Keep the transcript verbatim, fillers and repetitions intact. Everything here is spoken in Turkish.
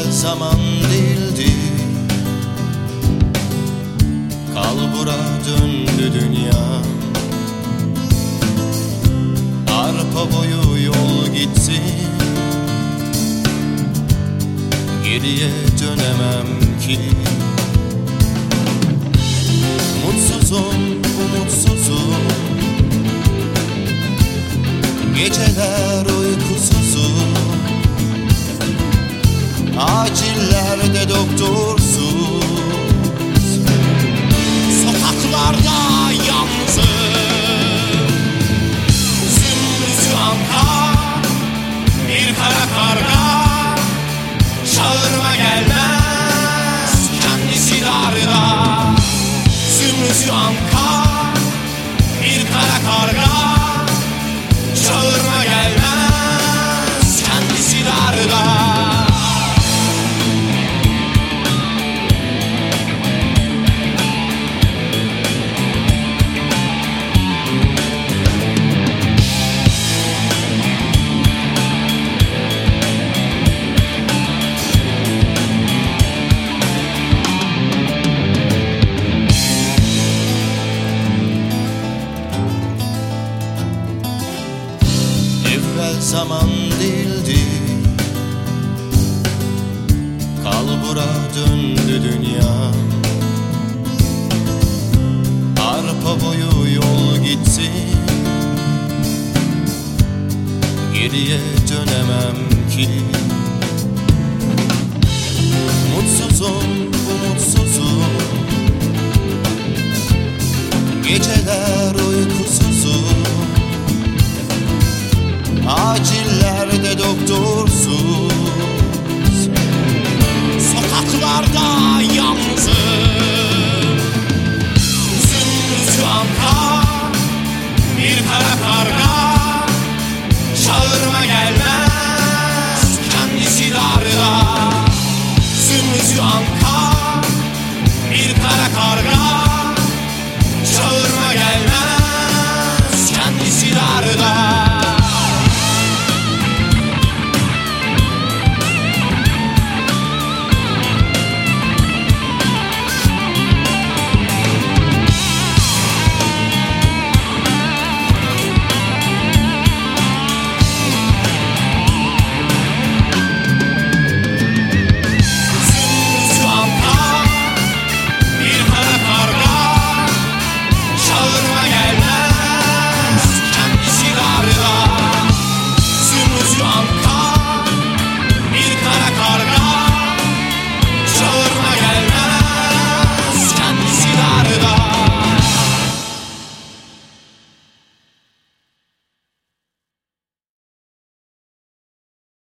Evvel zaman değildi, kalbura döndü dünya. Arpa boyu yol gitsin, geriye dönemem ki. Mutsuzum, umutsuzum, geceler uykusuzum. Acillerde doktorsuz, sokaklarda yalnızım. Zümrütü anka, bir kara karga, çağırma gelmez kendisi darda. Zümrütü anka, bir kara karga, çağırma gelmez kendisi darda. Evvel zaman değildi, kalbura döndü dünya. Arpa boyu yol gitsin, geriye dönemem ki.